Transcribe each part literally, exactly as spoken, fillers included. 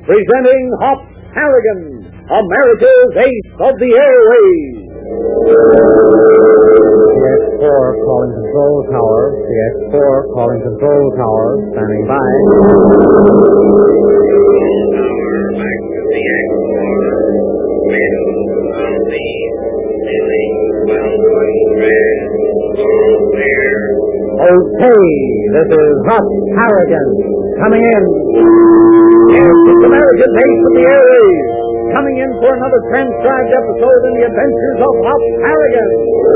presenting Hop Harrigan, America's Ace of the Airways. C X four calling control tower. C X four calling control tower. Standing by. Back to C X four. Men on the ceiling, twelve hundred. All clear. Okay, this is Hop Harrigan coming in. Yes, it's America's Ace of the Airways, coming in for another transcribed episode in the adventures of Hop Harrigan.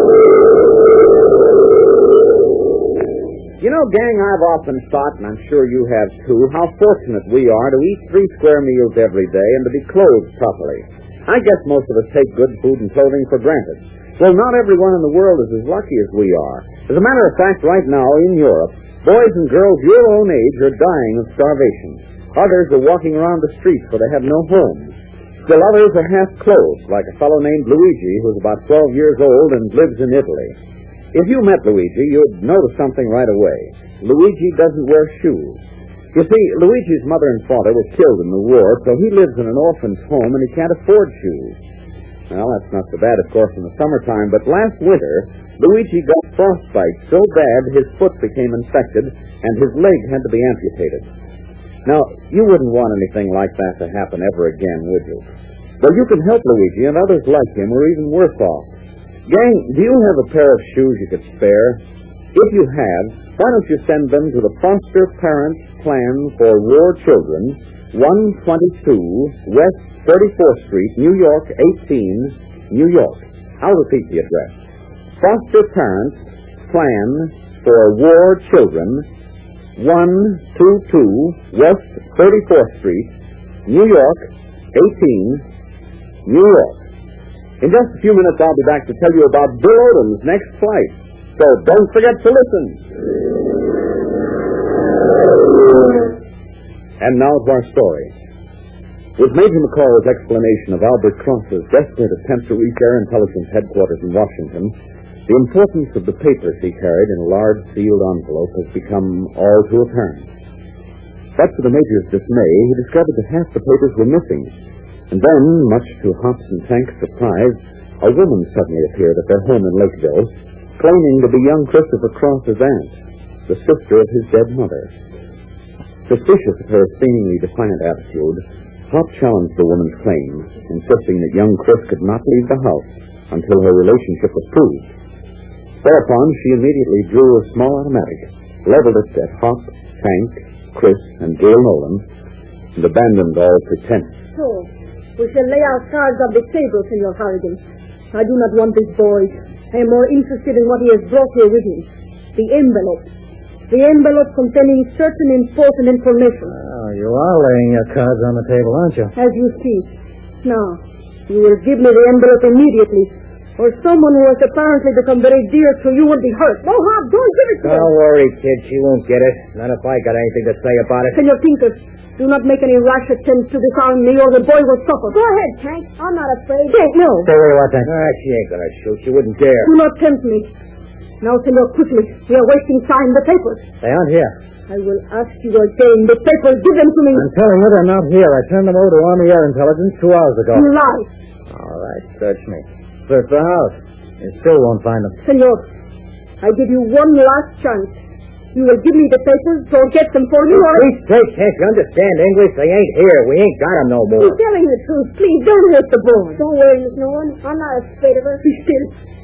You know, gang, I've often thought, and I'm sure you have too, how fortunate we are to eat three square meals every day and to be clothed properly. I guess most of us take good food and clothing for granted. Well, not everyone in the world is as lucky as we are. As a matter of fact, right now in Europe, boys and girls your own age are dying of starvation. Others are walking around the streets for they have no homes. Still others are half-clothed, like a fellow named Luigi, who's about twelve years old and lives in Italy. If you met Luigi, you'd notice something right away. Luigi doesn't wear shoes. You see, Luigi's mother and father were killed in the war, so he lives in an orphan's home and he can't afford shoes. Well, that's not so bad, of course, in the summertime, but last winter, Luigi got frostbite so bad his foot became infected and his leg had to be amputated. Now, you wouldn't want anything like that to happen ever again, would you? Well, you can help Luigi and others like him or even worse off. Gang, do you have a pair of shoes you could spare? If you have, why don't you send them to the Foster Parents Plan for War Children, one twenty-two West thirty-fourth Street, New York, eighteen, New York. I'll repeat the address. Foster Parents Plan for War Children, one twenty-two West thirty-fourth Street, New York, eighteen, New York. In just a few minutes, I'll be back to tell you about Bill Odom's next flight. So don't forget to listen. And now to our story. With Major McCall's explanation of Albert Cross's desperate attempt to reach Air Intelligence headquarters in Washington, the importance of the papers he carried in a large sealed envelope has become all too apparent. But to the Major's dismay, he discovered that half the papers were missing. And then, much to Hops and Tank's surprise, a woman suddenly appeared at their home in Lakeville, claiming to be young Christopher Cross's aunt, the sister of his dead mother. Suspicious of her seemingly defiant attitude, Hop challenged the woman's claim, insisting that young Chris could not leave the house until her relationship was proved. Thereupon, she immediately drew a small automatic, leveled it at Hop, Tank, Chris, and Gail Nolan, and abandoned all pretense. So, we shall lay our cards on the table, Senor Harrigan. I do not want this boy. I am more interested in what he has brought here with him. The envelope. The envelope containing certain important information. Oh, you are laying your cards on the table, aren't you? As you see. Now, you will give me the envelope immediately, or someone who has apparently become very dear to you will be hurt. No, Hop, don't give it to her. Don't worry, kid. She won't get it. Not if I got anything to say about it. Senor Tinker, do not make any rash attempts to disarm me, or the boy will suffer. Go ahead, Tank. I'm not afraid. Yes, no. Don't worry about that. Ah, she ain't gonna shoot. She wouldn't dare. Do not tempt me. Now, Senor, quickly. We are wasting time. The papers. They aren't here. I will ask you again. The papers, give them to me. I'm telling you they're not here. I turned them over to Army Air Intelligence two hours ago. You lie. All right, search me. Search the house. You still won't find them. Senor, I give you one last chance. You will give me the papers, so I'll get them for you, or... Please, take, can't you understand English? They ain't here. We ain't got them no more. You're telling the truth. Please, don't hurt the boy. Don't worry, Miss Nolan. I'm not afraid of her. Be still.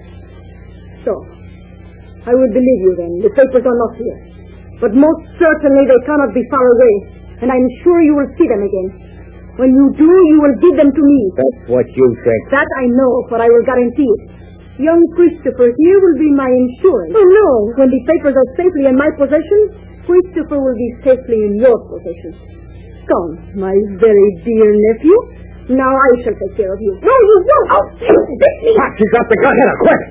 So, I will believe you then. The papers are not here. But most certainly they cannot be far away. And I'm sure you will see them again. When you do, you will give them to me. That's what you think. That I know, but I will guarantee it. Young Christopher here will be my insurance. Oh, no. When the papers are safely in my possession, Christopher will be safely in your possession. Come, my very dear nephew. Now I shall take care of you. No, you won't. Oh, Pop, she's got the gun. Hit her, quick.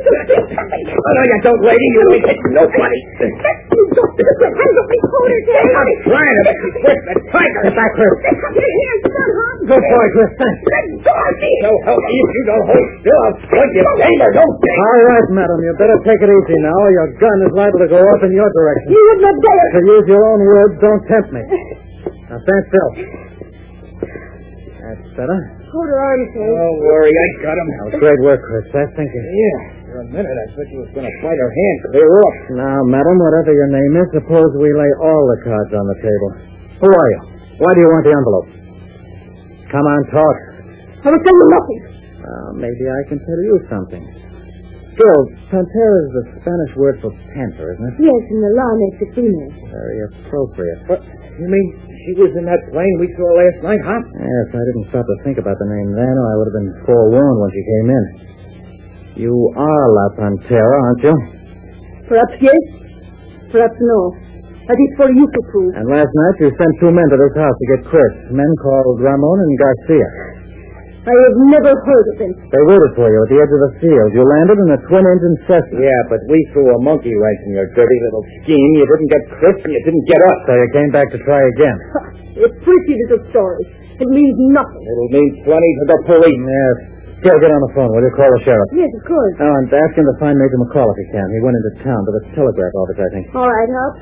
Oh, no, you don't, lady. You ain't hitting nobody. You don't put your hands up me, hold her down. I'm trying to make you quit the tiger. Get back, Chris. Your hands down, huh? Good boy, Chris. Thanks. Let go of me. So help me if you don't hold still. I'll plug you gamer, don't you? All right, madam. You better take it easy now, or your gun is liable to go off in your direction. You would not dare. To use your own words, don't tempt me. Now, stand still. That's better. Hold her arm, Kay. Don't worry, I got him. That was great work, Chris. I think it... Yeah, for a minute I thought you was going to fight her hand clear off. Now, madam, whatever your name is, suppose we lay all the cards on the table. Who are you? Why do you want the envelope? Come on, talk. I was saying nothing. Well, maybe I can tell you something. Girl, pantera is the Spanish word for panther, isn't it? Yes, and the law makes it female. Very appropriate. What? You mean she was in that plane we saw last night, huh? Yes, I didn't stop to think about the name then, or I would have been forewarned when she came in. You are La Pantera, aren't you? Perhaps yes, perhaps no. That is for you to prove. And last night you sent two men to this house to get Chris, men called Ramon and Garcia. I have never heard of them. They waited for you at the edge of the field. You landed in a twin-engine Cessna. Yeah, but we threw a monkey wrench in your dirty little scheme. You didn't get Chris and you didn't get us. So you came back to try again. A pretty little story. It means nothing. It'll mean plenty to the police. Yes. Still, get on the phone. Will you call the sheriff? Yes, of course. Oh, and ask him to find Major McCall if he can. He went into town to the telegraph office, I think. All right, Hop.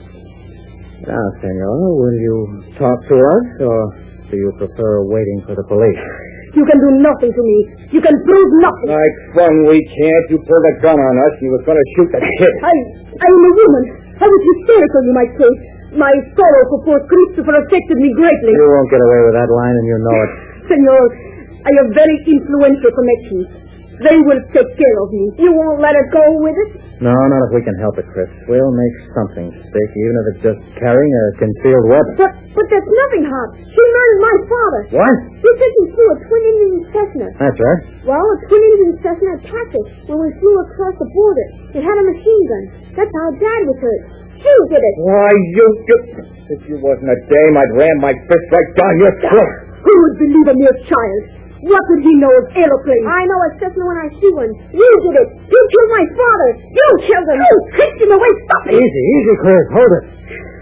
Now, senor, will you talk to us, or do you prefer waiting for the police? You can do nothing to me. You can prove nothing. Like fun, we can't. You pulled a gun on us and you was going to shoot the kid. I, I am a woman. I was hysterical, you might say. My sorrow for poor Christopher affected me greatly. You won't get away with that line, and you know it. Senor, I have very influential connections. They will take care of me. You won't let it go with it? No, not if we can help it, Chris. We'll make something stick, even if it's just carrying a concealed weapon. But, but that's nothing, Hop. She murdered my father. What? You said you flew a twin-engine Cessna. That's right. Well, a twin-engine Cessna attacked us when we flew across the border. It had a machine gun. That's how Dad was hurt. He did it. Why, you, you... If you wasn't a dame, I'd ram my fist right down your throat. Who would believe a mere child? What would he know of aeroplanes? I know a Cessna when I see one. You did it. You killed my father. You killed him. You kicked him away. Stop it. Easy, easy, Chris. Hold it.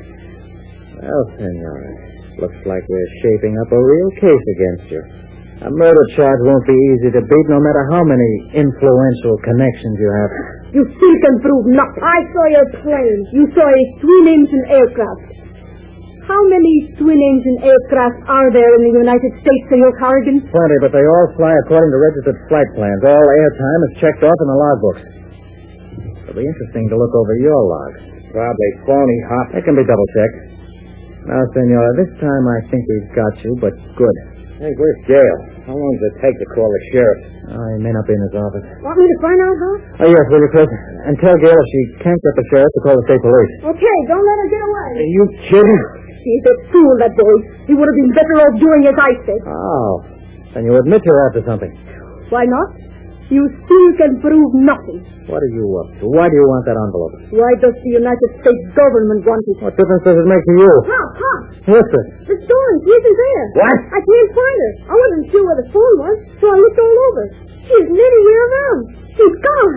Well, senor, looks like we're shaping up a real case against you. A murder charge won't be easy to beat, no matter how many influential connections you have. You still can prove nothing. I saw your plane. You saw a twin-engine aircraft. How many twin-engine aircraft are there in the United States, Senor Corrigan? Plenty, but they all fly according to registered flight plans. All airtime is checked off in the logbooks. It'll be interesting to look over your logs. Probably phony, Hop. It can be double-checked. Now, senor, this time I think we've got you, but good. Hey, where's Gail? How long does it take to call the sheriff? Oh, he may not be in his office. Want me to find out, huh? Oh, yes, will you, Chris? And tell Gail if she can't get the sheriff to call the state police. Okay, don't let her get away. Are you kidding? He's a fool, that boy. He would have been better off doing as I said. Oh, then you admit you're after something. Why not? You still can prove nothing. What are you up to? Why do you want that envelope? Why does the United States government want it? What difference does it make to you? Huh, huh. What's it? The story, she isn't there. What? I can't find her. I wasn't sure where the phone was, so I looked all over. She's nowhere around. She's gone.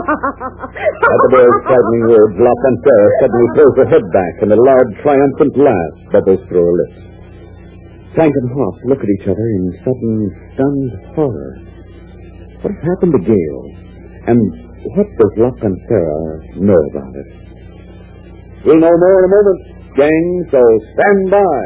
At the very frightening words, La Pantera suddenly throws her head back, and a loud, triumphant laugh bubbles through her lips. Frank and Hop look at each other in sudden, stunned horror. What has happened to Gail? And what does La Pantera know about it? We'll know more in a moment, gang, so stand by.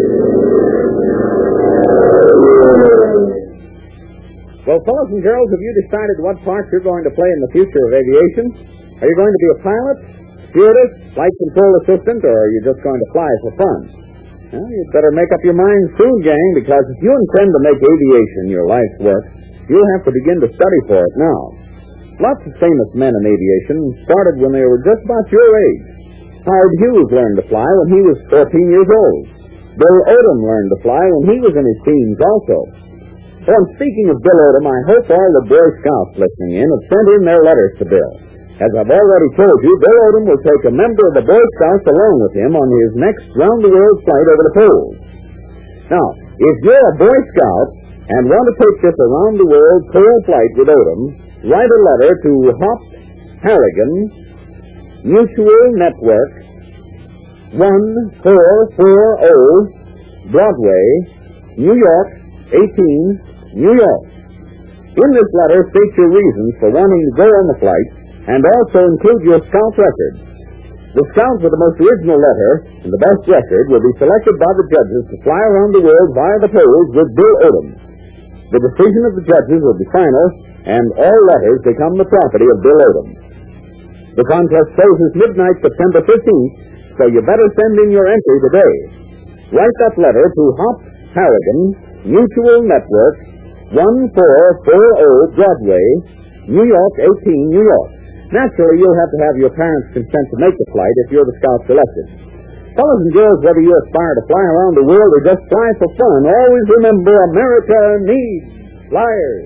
Well, fellows and girls, have you decided what part you're going to play in the future of aviation? Are you going to be a pilot, stewardess, flight control assistant, or are you just going to fly for fun? Well, you'd better make up your mind soon, gang, because if you intend to make aviation your life's work, you'll have to begin to study for it now. Lots of famous men in aviation started when they were just about your age. Howard Hughes learned to fly when he was fourteen years old. Bill Odom learned to fly when he was in his teens also. Oh, and speaking of Bill Odom, I hope all the Boy Scouts listening in have sent in their letters to Bill. As I've already told you, Bill Odom will take a member of the Boy Scouts along with him on his next round-the-world flight over the poles. Now, if you're a Boy Scout and want to take this around-the-world pole flight with Odom, write a letter to Hop Harrigan, Mutual Network, one four four zero Broadway, New York, eighteen, New York. In this letter, state your reasons for wanting to go on the flight, and also include your scout record. The scout with the most original letter and the best record will be selected by the judges to fly around the world via the poles with Bill Odom. The decision of the judges will be final, and all letters become the property of Bill Odom. The contest closes midnight September fifteenth, so you better send in your entry today. Write that letter to Hop Harrigan, Mutual Network, one four four zero Broadway, New York eighteen, New York. Naturally, you'll have to have your parents' consent to make the flight if you're the scout selected. Fellas and girls, whether you aspire to fly around the world or just fly for fun, always remember America needs flyers.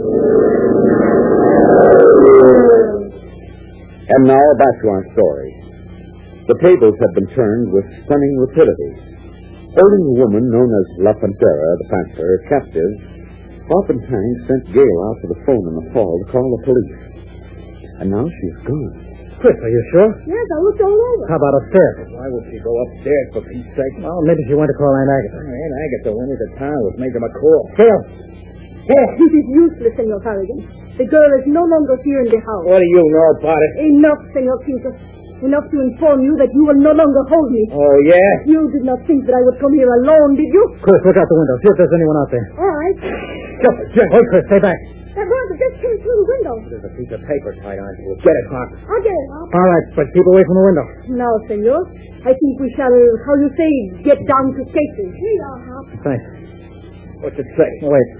And now back to our story. The tables have been turned with stunning rapidity. Holding a woman known as La Pantera, the Panther, captive, Hop and Hank sent Gail out to the phone in the hall to call the police. And now she's gone. Chris, are you sure? Yes, I looked all over. How about upstairs? Why would she go upstairs, for Pete's sake? Well, maybe she went to call Aunt Agatha. Aunt Agatha went into town with Major McCall. Gail! Gail! This is useless, Senor Harrigan. The girl is no longer here in the house. What do you know about it? Enough, Senor Peter. Enough to inform you that you will no longer hold me. Oh, yeah? You did not think that I would come here alone, did you? Chris, look out the window. See if there's anyone out there. All right. Just, just, wait, Chris, stay back. That brother just came through the window. There's a piece of paper tied onto it. Get it, Hop. I'll get it, Hop. All right, but keep away from the window. Now, Senor, I think we shall, how you say, get down to cases. Here you are, Hop. Thanks. What's it say? Oh, wait.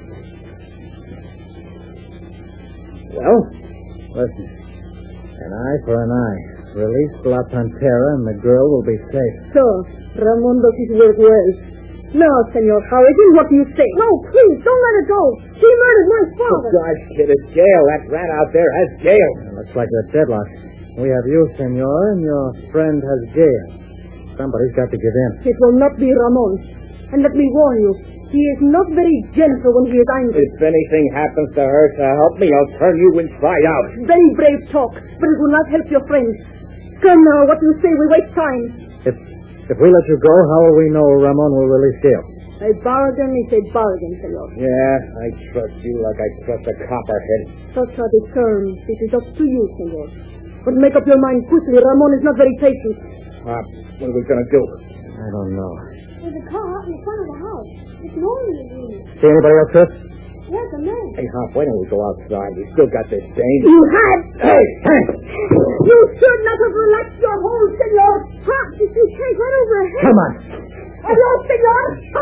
Well? Listen. An eye for an eye. Release La Pantera and the girl will be safe. So, Ramon does his work well. No, Senor Harrigan, what do you say? No, please, don't let her go. She murdered my father. Oh, gosh, kid, it's Gail. That rat out there has Gail. Looks like they're deadlocked. We have you, Senor, and your friend has Gail. Somebody's got to give in. It will not be Ramon. And let me warn you, he is not very gentle when he is angry. If anything happens to her, to help me, I'll turn you inside out. Very brave talk, but it will not help your friend. Come now, what do you say? We waste time. If if we let you go, how will we know Ramon will release Gail? A bargain is a bargain, Senor. Yeah, I trust you like I trust a copperhead. Such are the terms. It is up to you, Senor. But make up your mind quickly. Ramon is not very patient. Hop, what are we going to do? I don't know. There's a car out in front of the house. It's lonely in here. See anybody else, Chris? Yes, a man. Hey, Hop, why don't we go outside? We still got this thing. You had... Hey, hey! You should not have relaxed your hold, Senor. Hop, did you take right over her head? Come on. Adios, Senor.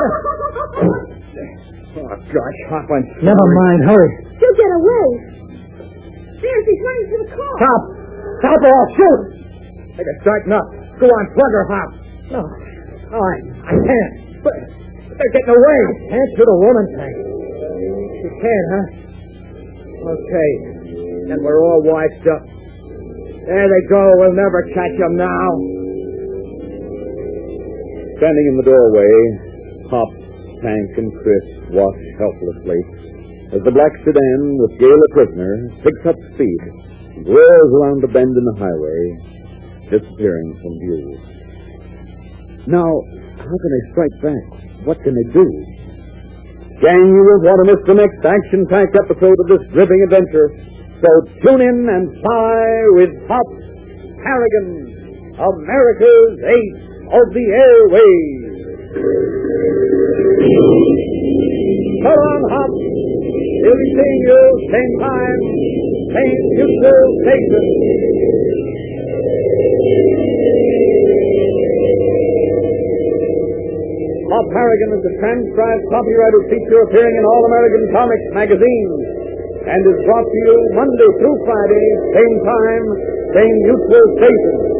Oh, gosh, Hop, I'm sorry. Never mind. Hurry. She'll get away. There, she's running to the car. Stop! Stop or I'll shoot! Make it straighten up. Go on, plug her, Hop. No. All right, I can't. But they're getting away. Can't shoot a woman, Hank. You can, huh? Okay. Then we're all washed up. There they go. We'll never catch them now. Standing in the doorway, Hop, Hank, and Chris watch helplessly as the black sedan with Gail a prisoner picks up speed and whirls around the bend in the highway, disappearing from view. Now, how can they strike back? What can they do? Gang, you won't want to miss the next action-packed episode of this gripping adventure. So tune in and fly with Hop Harrigan, America's ace of the airways. So long, Hop. We'll be seeing you same time, same neutral station. Hop Harrigan is a transcribed copyrighted feature appearing in All American Comics magazines and is brought to you Monday through Friday, same time, same neutral station.